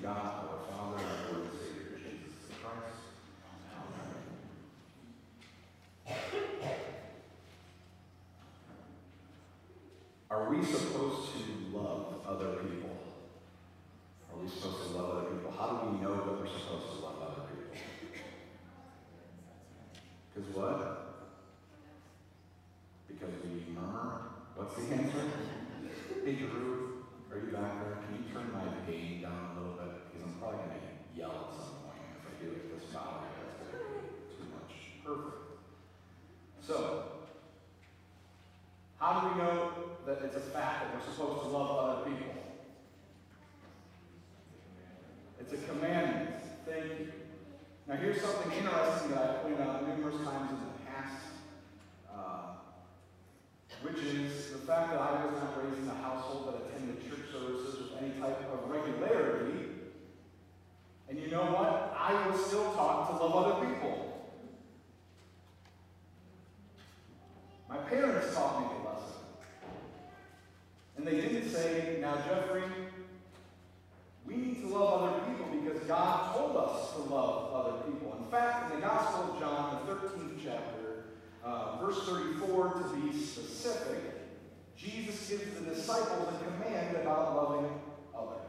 God, our Father, and our Lord and Savior, Jesus Christ. Amen. Are we supposed to love other people? Are we supposed to love other people? How do we know that we're supposed to love other people? Because what? Because we murmur? What's the answer? Hey Drew, are you back there? Can you turn my gain down a little bit? Because I'm probably going to yell at some point if I do it this volume. That's going to be too much. Perfect. So, how do we know that it's a fact that we're supposed to love other people? It's a commandment. Thank you. Now here's something interesting that I pointed out numerous times in the past, which is the fact that I was not raised in a household that attended church services with any type of regularity. And you know what? I was still taught to love other people. My parents taught me the lesson. And they didn't say, now Jeffrey, we need to love other people because God told us to love other people. In fact, in the Gospel of John, the 13th chapter, verse 34 to be specific, Jesus gives the disciples a command about loving others.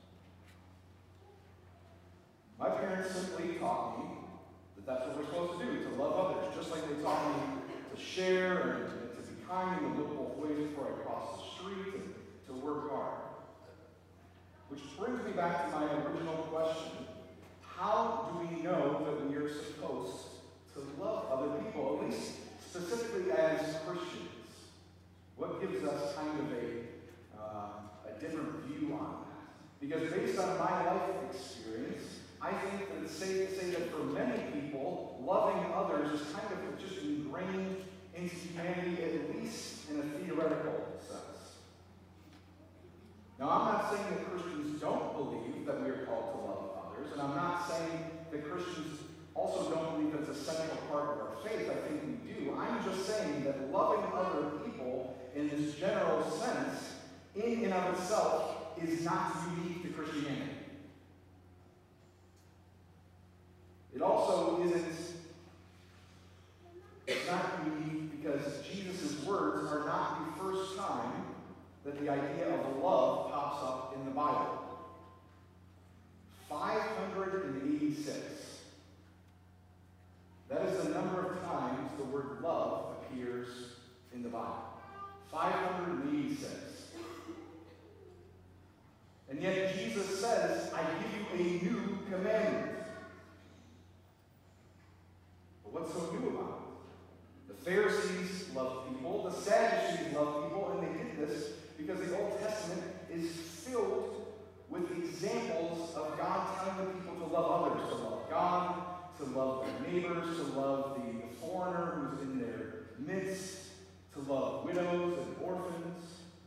My parents simply taught me that that's what we're supposed to do, to love others, just like they taught me to share and to be kind and to look both ways before I cross the street and to work hard. Which brings me back to my original question. How do we know that we are supposed to love other people, at least specifically as Christians? What gives us kind of a different view on that? Because based on my life experience, I think that it's safe to say that for many people, loving others is kind of just ingrained into humanity, at least in a theoretical sense. Now, I'm not saying that Christians don't believe that we are called to love others, and I'm not saying that Christians also don't believe it's a central part of our faith. I think we do. I'm just saying that loving other people in this general sense, in and of itself, is not unique to Christianity. It also it's not unique because Jesus' words are not the first time that the idea of love pops up in the Bible. 586. That is the number of times the word love appears in the Bible. 586. And yet Jesus says, I give you a new commandment. But what's so new about it? The Pharisees loved people, the Sadducees loved people, and they did this because the Old Testament is filled with examples of God telling the people to love others, to love God, to love their neighbors, to love the foreigner who's in their midst, to love widows and orphans.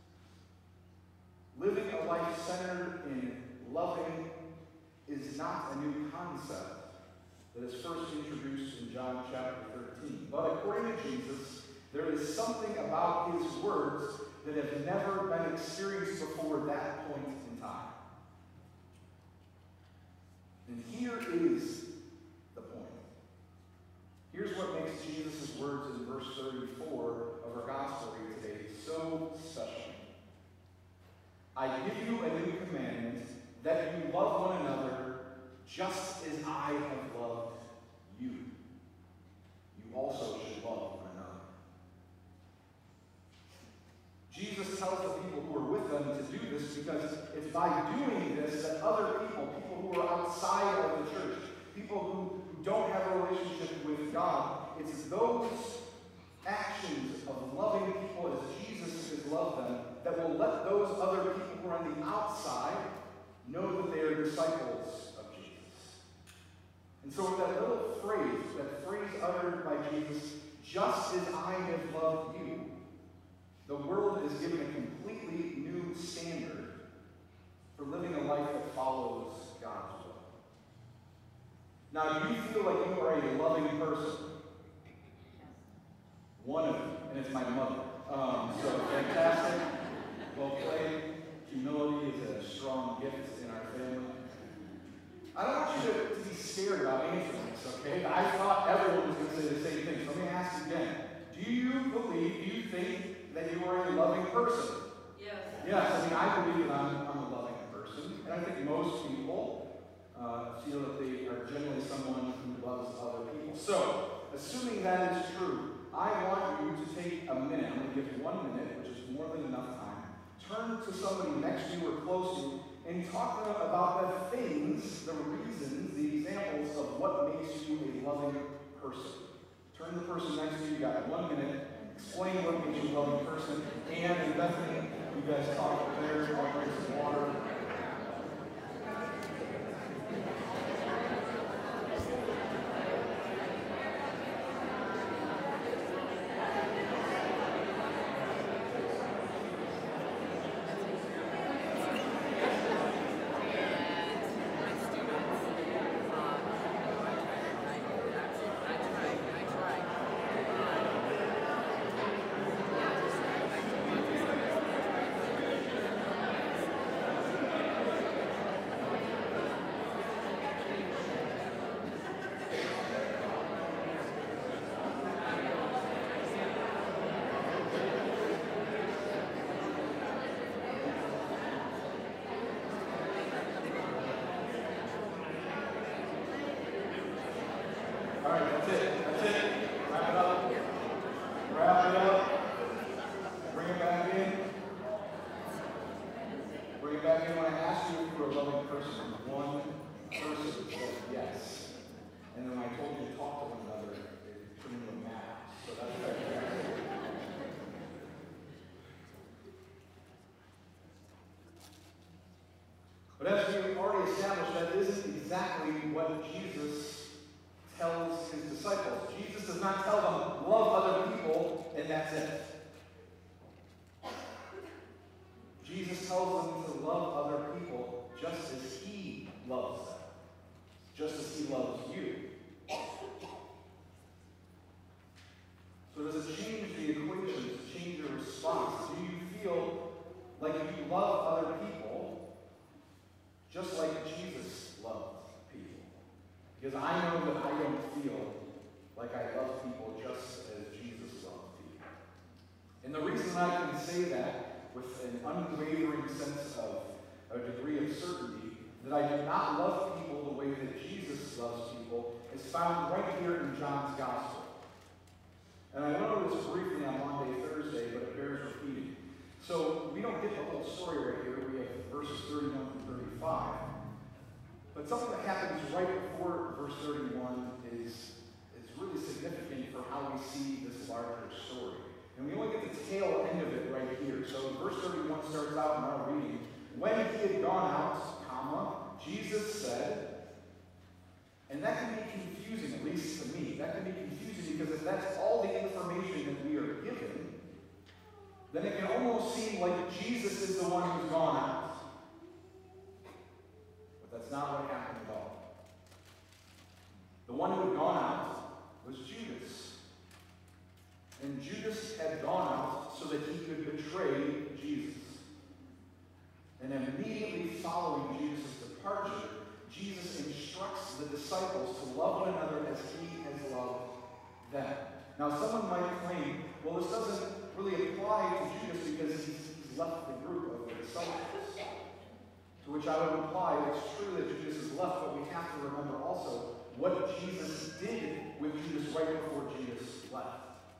Living a life centered in loving is not a new concept that is first introduced in John chapter 13. But according to Jesus, there is something about his words that have never been experienced before that point in time. And here is the point. Here's what makes Jesus' words in verse 34 of our gospel reading today so special. I give you a new commandment, that you love one another just as I have loved you. You also should love one another. Jesus tells the people who are with them to do this because it's by doing this that other people who are outside of the church, people who don't have a relationship with God, it's those actions of loving people as Jesus has loved them that will let those other people who are on the outside know that they are disciples of Jesus. And so with that little phrase, that phrase uttered by Jesus, just as I have loved you, the world is given a completely new standard for living a life that follows God's will. Now, do you feel like you are a loving person? One of you, and it's my mother. So fantastic. Well played. Humility is a strong gift in our family. I don't want you to be scared about answering this, okay? I thought everyone was going to say the same thing, so let me ask again. Do you think that you are a loving person? Yes. Yes, I mean, I believe that I'm a loving person, and I think most people feel that they are generally someone who loves other people. So, assuming that is true, I want you to take a minute. I'm going to give you 1 minute, which is more than enough time. Turn to somebody next to you or close to you and talk to them about the things, the reasons, the examples of what makes you a loving person. Turn to the person next to you. You got 1 minute. Explain what makes you a loving person. Anne and Bethany, you guys talk there. I'll drink some water. All right, that's it. That's it. Wrap it up. Wrap it up. Bring it back in. Bring it back in. When I asked you if you were a loving person, one person said yes. And then when I told you to talk to one another, it turned into a map. So that's right. But as we've already established, that isn't exactly what Jesus tells his disciples. Jesus does not tell them, love other people, and that's it. Jesus tells them to love other people just as he loves them. Just as he loves you. So does it change the equation? Does it change your response? Do you feel like you love other people just like Jesus loved people? Because I know that I don't feel like I love people just as Jesus loved people. And the reason I can say that with an unwavering sense of a degree of certainty that I do not love people the way that Jesus loves people is found right here in John's Gospel. And I went over this briefly on Monday, Thursday, but it bears repeating. So we don't get the whole story right here. We have verses 31 through 35. But something that happens right before verse 31 is really significant for how we see this larger story. And we only get the tail end of it right here. So verse 31 starts out in our reading. When he had gone out, comma, Jesus said, and that can be confusing, at least to me. That can be confusing because if that's all the information that we are given, then it can almost seem like Jesus is the one who's gone out. But that's not what happened at all. The one who had gone out was Judas. And Judas had gone out so that he could betray Jesus. And immediately following Jesus' departure, Jesus instructs the disciples to love one another as he has loved them. Now, someone might claim, well, this doesn't really apply to Judas because he's left the group of the disciples. To which I would reply, it's true that Judas is left, but we have to remember also what Jesus did with Judas right before Judas left.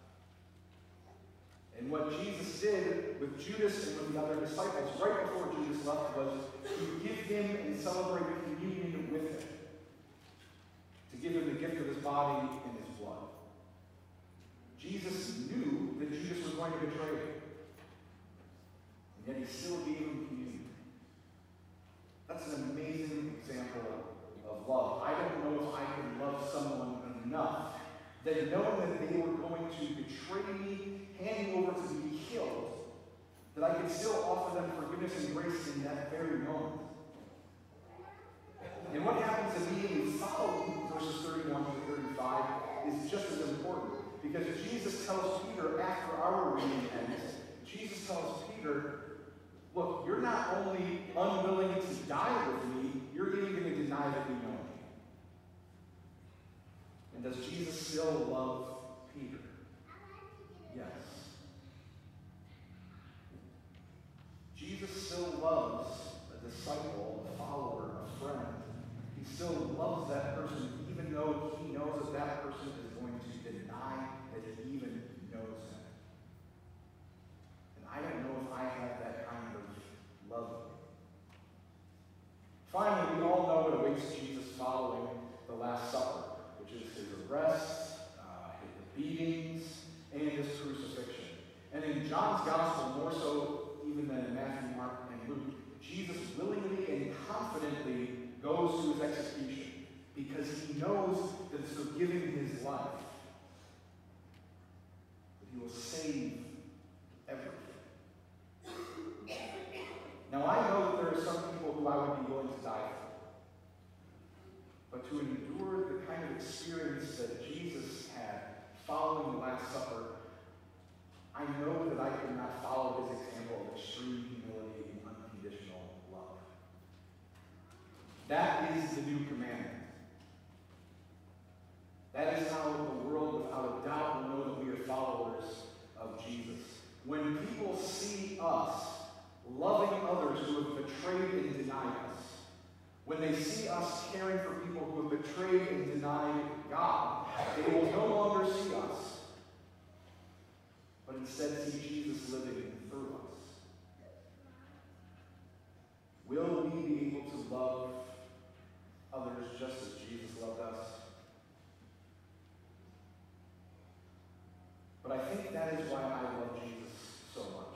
And what Jesus did with Judas and with the other disciples right before Judas left was to give him and celebrate communion with him. To give him the gift of his body and his blood. Jesus knew that Judas was going to betray him. And yet he still gave him communion. That's an amazing example of love. I don't know if I could love someone enough that knowing that they were going to betray me, hand me over to be killed, that I could still offer them forgiveness and grace in that very moment. And what happens immediately following verses 31 to 35 is just as important. Because Jesus tells Peter after our reading ends, Jesus tells Peter, look, you're not only unwilling to die with me, you're even going to deny that you know still love Peter? Yes. Jesus still loves a disciple, a follower, a friend. He still loves that person even though he knows that that person is going to deny that he even knows him. And I don't know if I have that kind of love. Finally, we all know what awaits Jesus following the Last Supper, which is his arrest, his beatings, and his crucifixion. And in John's Gospel, more so even than in Matthew, Mark, and Luke, Jesus willingly and confidently goes to his execution because he knows that through giving his life, that he will save everything. Now, I know that there are some people who I would be willing to die for. But to endure the kind of experience that Jesus had following the Last Supper, I know that I could not follow his example of extreme humility and unconditional love. That is the new commandment. That is how the world, without a doubt, will know that we are followers of Jesus. When people see us loving others who have betrayed and denied us, when they see us caring for people who have betrayed and denied God, they will no longer see us, but instead see Jesus living through us. Will we be able to love others just as Jesus loved us? But I think that is why I love Jesus so much.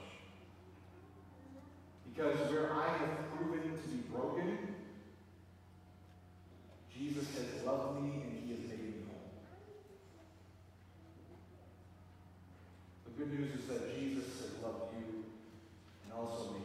Because where I have proven to be broken, Jesus has loved me and he has made me whole. The good news is that Jesus has loved you and also made